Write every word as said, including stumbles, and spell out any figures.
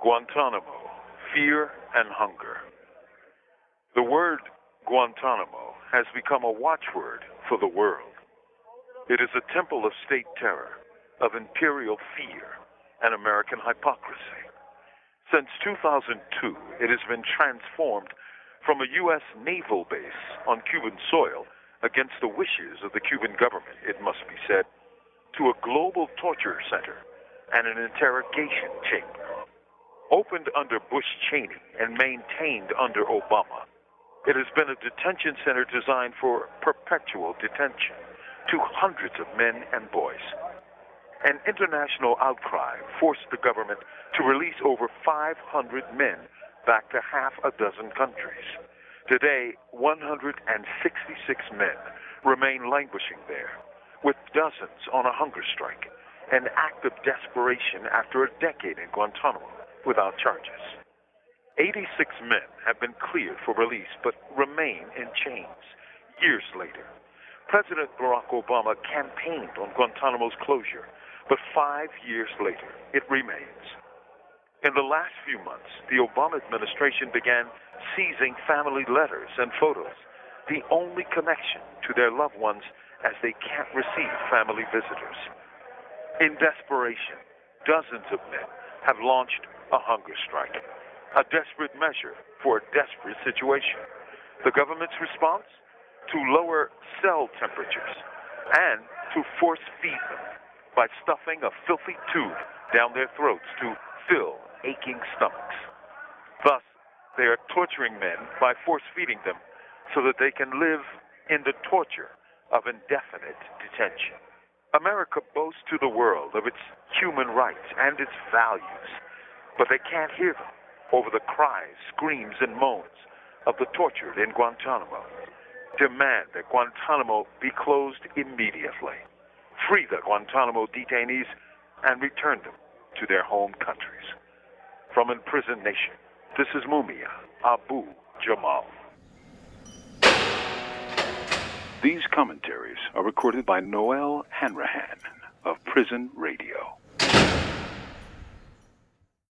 Guantanamo, fear and hunger. The word Guantanamo has become a watchword for the world. It is a temple of state terror, of imperial fear, and American hypocrisy. Since two thousand two, it has been transformed from a U S naval base on Cuban soil against the wishes of the Cuban government, it must be said, to a global torture center and an interrogation chamber. Opened under Bush Cheney and maintained under Obama, it has been a detention center designed for perpetual detention to hundreds of men and boys. An international outcry forced the government to release over five hundred men back to half a dozen countries. Today, one hundred sixty-six men remain languishing there, with dozens on a hunger strike, an act of desperation after a decade in Guantanamo without charges. eighty-six men have been cleared for release but remain in chains years later. President Barack Obama campaigned on Guantanamo's closure, but five years later, it remains. In the last few months, the Obama administration began seizing family letters and photos, the only connection to their loved ones as they can't receive family visitors. In desperation, dozens of men have launched a hunger strike, a desperate measure for a desperate situation. The government's response? To lower cell temperatures and to force feed them by stuffing a filthy tube down their throats to fill aching stomachs. Thus, they are torturing men by force feeding them so that they can live in the torture of indefinite detention. America boasts to the world of its human rights and its values, but they can't hear them over the cries, screams, and moans of the tortured in Guantanamo. Demand that Guantanamo be closed immediately. Free the Guantanamo detainees and return them to their home countries. From Imprisoned Nation, this is Mumia Abu Jamal. These commentaries are recorded by Noel Hanrahan of Prison Radio.